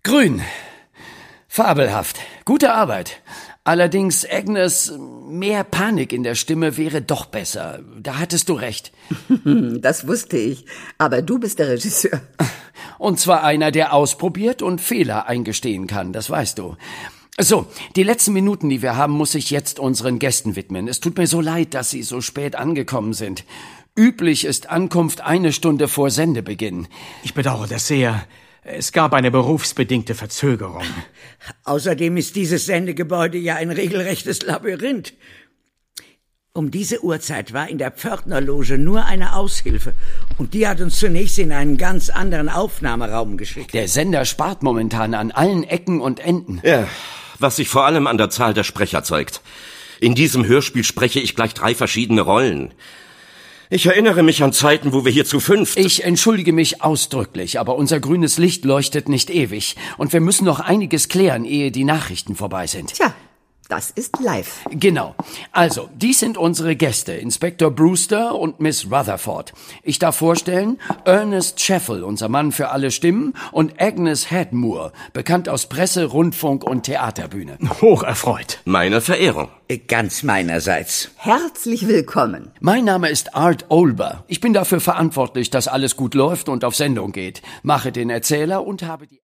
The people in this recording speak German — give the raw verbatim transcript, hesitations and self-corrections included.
Grün. Fabelhaft. Gute Arbeit. Allerdings, Agnes, mehr Panik in der Stimme wäre doch besser. Da hattest du recht. Das wusste ich. Aber du bist der Regisseur. Und zwar einer, der ausprobiert und Fehler eingestehen kann, das weißt du. So, die letzten Minuten, die wir haben, muss ich jetzt unseren Gästen widmen. Es tut mir so leid, dass sie so spät angekommen sind. Üblich ist Ankunft eine Stunde vor Sendebeginn. Ich bedauere das sehr. Es gab eine berufsbedingte Verzögerung. Außerdem ist dieses Sendegebäude ja ein regelrechtes Labyrinth. Um diese Uhrzeit war in der Pförtnerloge nur eine Aushilfe. Und die hat uns zunächst in einen ganz anderen Aufnahmeraum geschickt. Der Sender spart momentan an allen Ecken und Enden. Ja, was sich vor allem an der Zahl der Sprecher zeigt. In diesem Hörspiel spreche ich gleich drei verschiedene Rollen. Ich erinnere mich an Zeiten, wo wir hier zu fünft... Ich entschuldige mich ausdrücklich, aber unser grünes Licht leuchtet nicht ewig. Und wir müssen noch einiges klären, ehe die Nachrichten vorbei sind. Tja, das ist live. Genau. Also, dies sind unsere Gäste, Inspektor Brewster und Miss Rutherford. Ich darf vorstellen, Ernest Scheffel, unser Mann für alle Stimmen, und Agnes Hadmore, bekannt aus Presse, Rundfunk und Theaterbühne. Hoch erfreut. Meine Verehrung. Ganz meinerseits. Herzlich willkommen. Mein Name ist Art Olber. Ich bin dafür verantwortlich, dass alles gut läuft und auf Sendung geht. Mache den Erzähler und habe die...